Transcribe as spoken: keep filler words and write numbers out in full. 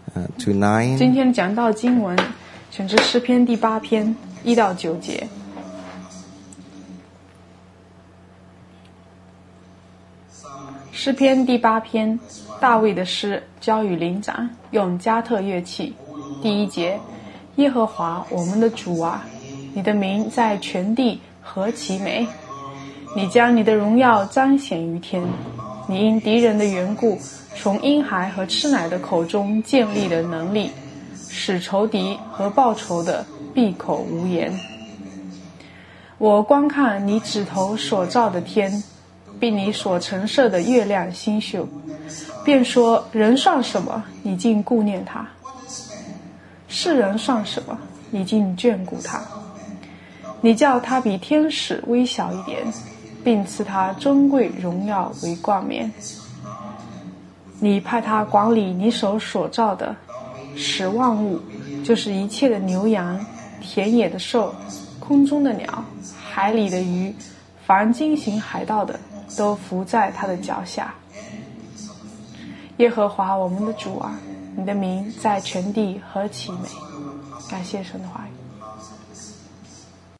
uh, tonight. 今天讲到经文选自诗篇第八篇一到九节。诗篇第八篇，大卫的诗，交与灵长，用加特乐器。第一节，耶和华我们的主啊，你的名在全地何其美！你将你的荣耀彰显于天，你因敌人的缘故，从婴孩和吃奶的口中建立了能力，使仇敌和报仇的闭口无言。我观看你指头所造的天，并你所陈设的月亮星宿，便说：人算什么，你竟顾念他；世人算什么，你竟眷顾他。你叫他比天使微小一点，并赐他尊贵荣耀为冠冕。你派他管理你手所造的，使万物，就是一切的牛羊、田野的兽、空中的鸟、海里的鱼，凡经行海道的，都伏在他的脚下。耶和华我们的主啊，你的名在全地何其美！感谢神的话语。